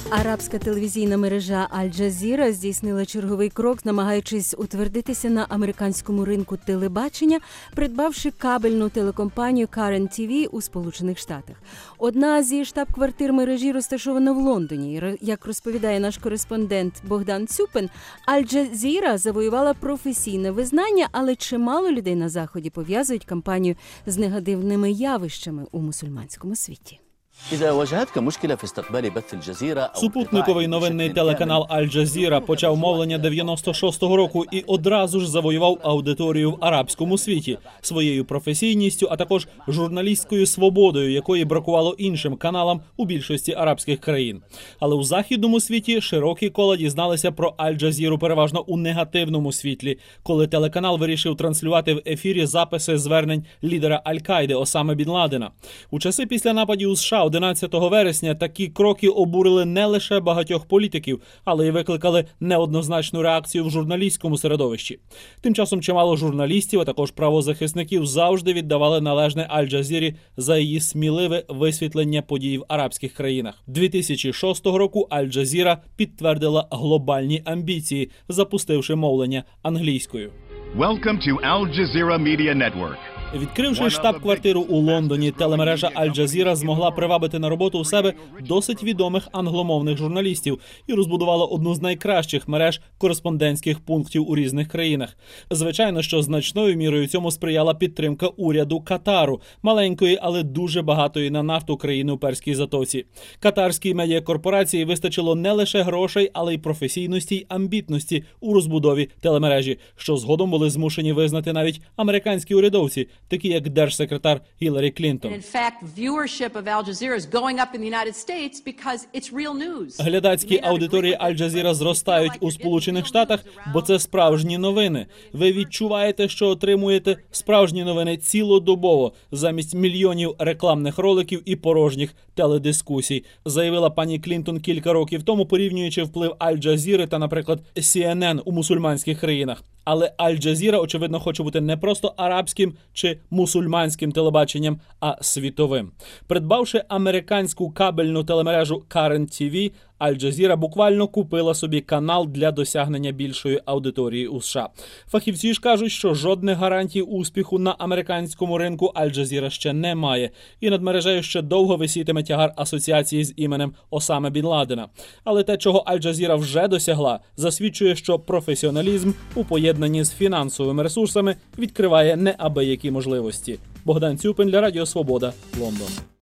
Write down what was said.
Арабська телевізійна мережа Аль-Джазіра здійснила черговий крок, намагаючись утвердитися на американському ринку телебачення, придбавши кабельну телекомпанію Current TV у Сполучених Штатах. Одна зі штаб-квартир мережі розташована в Лондоні. Як розповідає наш кореспондент Богдан Цюпин, Аль-Джазіра завоювала професійне визнання, але чимало людей на Заході пов'язують кампанію з негативними явищами у мусульманському світі. Супутниковий новинний телеканал Аль-Джазіра почав мовлення 96-го року і одразу ж завоював аудиторію в арабському світі своєю професійністю, а також журналістською свободою, якої бракувало іншим каналам у більшості арабських країн. Але у західному світі широкі кола дізналися про Аль-Джазіру переважно у негативному світлі, коли телеканал вирішив транслювати в ефірі записи звернень лідера Аль-Каїди Осами Бін Ладена. У часи після нападів у США 11 вересня такі кроки обурили не лише багатьох політиків, але й викликали неоднозначну реакцію в журналістському середовищі. Тим часом чимало журналістів, а також правозахисників завжди віддавали належне Аль-Джазірі за її сміливе висвітлення подій в арабських країнах. 2006 року Аль-Джазіра підтвердила глобальні амбіції, запустивши мовлення англійською. Welcome to Al Jazeera Media Network. Відкривши штаб-квартиру у Лондоні, телемережа Аль-Джазіра змогла привабити на роботу у себе досить відомих англомовних журналістів і розбудувала одну з найкращих мереж кореспондентських пунктів у різних країнах. Звичайно, що значною мірою цьому сприяла підтримка уряду Катару, маленької, але дуже багатої на нафту країни у Перській затоці. Катарській медіакорпорації вистачило не лише грошей, але й професійності й амбітності у розбудові телемережі, що згодом були змушені визнати навіть американські урядовці, такі як держсекретар Гіларі Клінтон. Глядацькі аудиторії Аль-Джазіра зростають у Сполучених Штатах, бо це справжні новини. Ви відчуваєте, що отримуєте справжні новини цілодобово, замість мільйонів рекламних роликів і порожніх теледискусій, заявила пані Клінтон кілька років тому, порівнюючи вплив Аль-Джазіри та, наприклад, CNN у мусульманських країнах. Але Аль-Джазіра, очевидно, хоче бути не просто арабським чи мусульманським телебаченням, а світовим. Придбавши американську кабельну телемережу Current TV, Аль-Джазіра буквально купила собі канал для досягнення більшої аудиторії у США. Фахівці ж кажуть, що жодних гарантій успіху на американському ринку Аль-Джазіра ще не має. І над мережею ще довго висітиме тягар асоціації з іменем Осами Бін Ладена. Але те, чого Аль-Джазіра вже досягла, засвідчує, що професіоналізм у поєднанні з фінансовими ресурсами відкриває неабиякі можливості. Богдан Цюпин для Радіо Свобода, Лондон.